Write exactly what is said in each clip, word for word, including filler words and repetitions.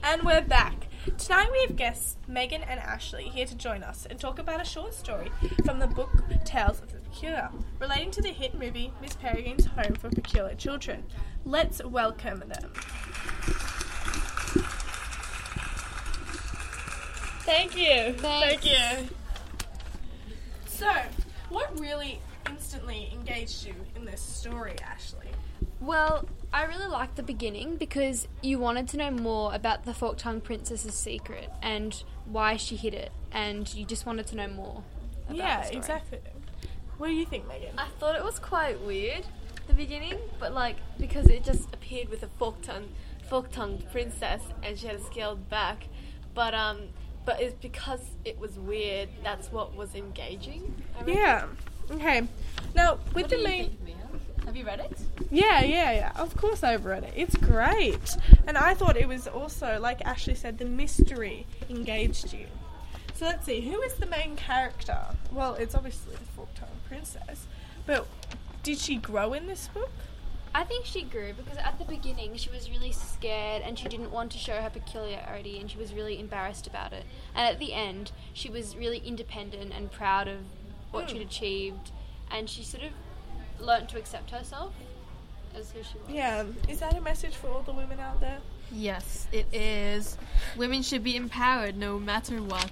And we're back. Tonight we have guests Megan and Ashley here to join us and talk about a short story from the book Tales of the Peculiar, relating to the hit movie Miss Peregrine's Home for Peculiar Children. Let's welcome them. Thank you. Thanks. Thank you. So, what really instantly engaged you in this story, Ashley? Well, I really liked the beginning because you wanted to know more about the Fork-tongued princess's secret and why she hid it, and you just wanted to know more about Yeah, the story. exactly. What do you think, Megan? I thought it was quite weird, the beginning, but like, because it just appeared with a fork-tongued, fork-tongued princess and she had a scaled back, but um, but it's because it was weird, that's what was engaging, I reckon. Yeah. Okay. Now, with What the do you main... think, Mia? Have you read it? Yeah, yeah, yeah. Of course I've read it. It's great. And I thought it was also, like Ashley said, the mystery engaged you. So let's see, who is the main character? Well, it's obviously the Fork-tongued princess. But did she grow in this book? I think she grew because at the beginning she was really scared and she didn't want to show her peculiarity and she was really embarrassed about it. And at the end, she was really independent and proud of what Mm. she'd achieved, and she sort of learnt to accept herself as who she was. Yeah. Is that a message for all the women out there? Yes, it is. Women should be empowered no matter what.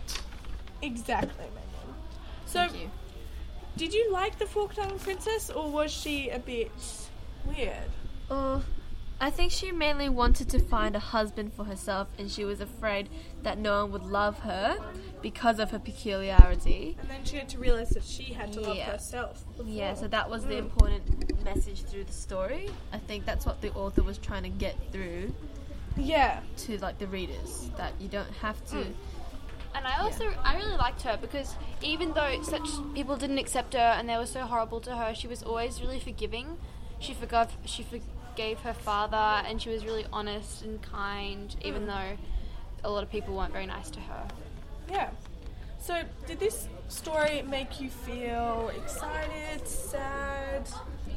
Exactly, Megan. So, Thank you. did you like the Fork-tongued princess, or was she a bit weird? Uh, I think she mainly wanted to find a husband for herself, and she was afraid that no one would love her because of her peculiarity. And then she had to realise that she had to love Yeah. herself before. Yeah, so that was the Mm. important message through the story. I think that's what the author was trying to get through Yeah. to like the readers, that you don't have to. Mm. And I also, I really liked her because even though such people didn't accept her and they were so horrible to her, she was always really forgiving. She forgave, she forgave her father, and she was really honest and kind, even Mm. though a lot of people weren't very nice to her. Yeah. So, did this story make you feel excited, sad?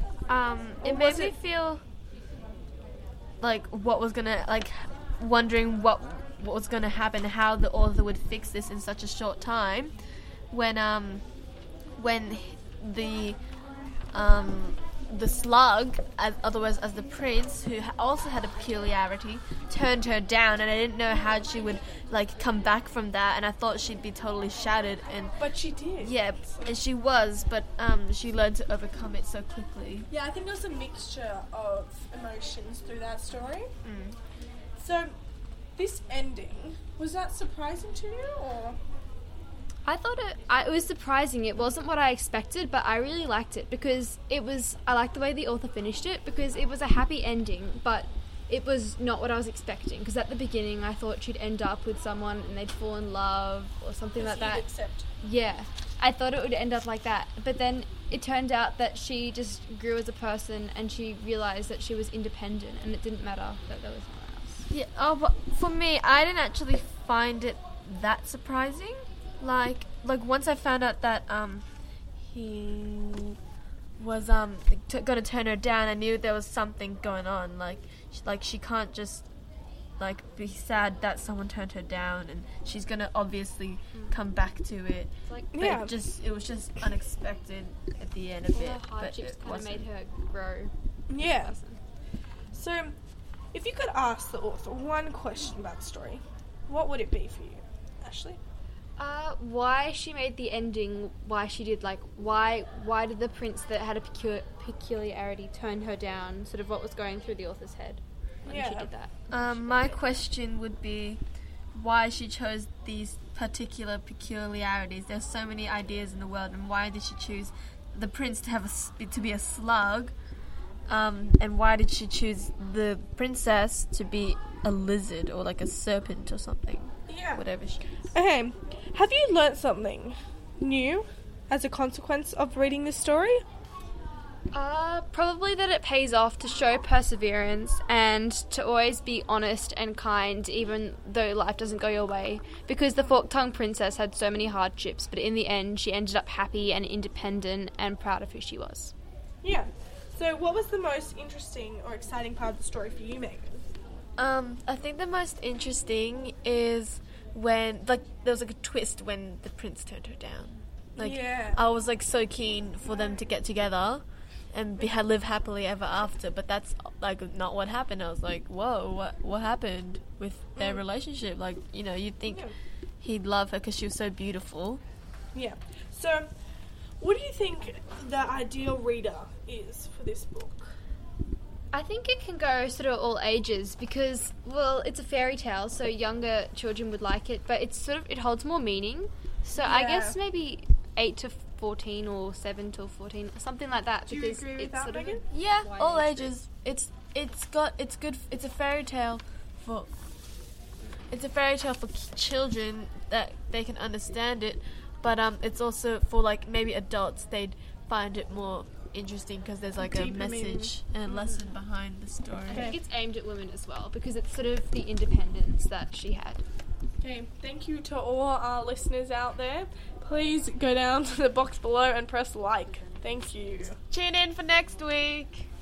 Um, Or it made was me it- feel like what was gonna like wondering what what was gonna happen, how the author would fix this in such a short time, when um when the um the slug, as otherwise as the prince, who ha- also had a peculiarity, turned her down, and I didn't know how she would like come back from that, and I thought she'd be totally shattered, and But she did. yeah, and she was, but um she learned to overcome it so quickly. Yeah, I think there was a mixture of emotions through that story. Mm. So, this ending, was that surprising to you, or? I thought it, I, it was surprising. It wasn't what I expected, but I really liked it because it was, I liked the way the author finished it because it was a happy ending, but it was not what I was expecting, because at the beginning I thought she'd end up with someone and they'd fall in love or something like that. Accept. Yeah, I thought it would end up like that, but then it turned out that she just grew as a person and she realised that she was independent and it didn't matter that there was someone else. Yeah, oh, but for me, I didn't actually find it that surprising. Like, like once I found out that um, he was um t- gonna turn her down, I knew there was something going on. Like, sh- like she can't just like be sad that someone turned her down, and she's gonna obviously come back to it. It's like But Yeah. it just it was just unexpected at the end a all bit. the But hardships it kind of made wasn't. her grow. Yeah. So, if you could ask the author one question about the story, what would it be for you, Ashley? Uh, why she made the ending, why she did, like, why why did the prince that had a pecu- peculiarity turn her down, sort of what was going through the author's head when she Yeah. did that. Um, my question would be why she chose these particular peculiarities. There's so many ideas in the world, and why did she choose the prince to have a, s- to be a slug? Um, and why did she choose the princess to be a lizard or like a serpent or something? Yeah. Whatever she is. Okay, have you learnt something new as a consequence of reading this story? Uh, probably that it pays off to show perseverance and to always be honest and kind even though life doesn't go your way, because the Fork-tongued princess had so many hardships, but in the end she ended up happy and independent and proud of who she was. Yeah. So what was the most interesting or exciting part of the story for you, Megan? Um, I think the most interesting is when, like, there was like a twist when the prince turned her down. Like, Yeah. I was like so keen for them to get together and be, live happily ever after, but that's like not what happened. I was like, whoa, what what happened with their relationship? Like, you know, you'd think Yeah. he'd love her because she was so beautiful. Yeah. So, what do you think the ideal reader is for this book? I think it can go sort of all ages because, well, it's a fairy tale, so younger children would like it, but it's sort of, it holds more meaning. So I Yeah. guess maybe eight to fourteen or seven to fourteen, something like that. Do you because agree with it's that, sort of Megan? Yeah, Wide all age ages. It's it's got it's good. It's a fairy tale for. It's a fairy tale for k- children that they can understand it, but um, it's also for like maybe adults. They'd find it more interesting because there's like a Deeper message meaning. and a lesson behind the story. I Okay. think it's aimed at women as well because it's sort of the independence that she had. Okay, thank you to all our listeners out there. Please go down to the box below and press like. Thank you. Tune in for next week.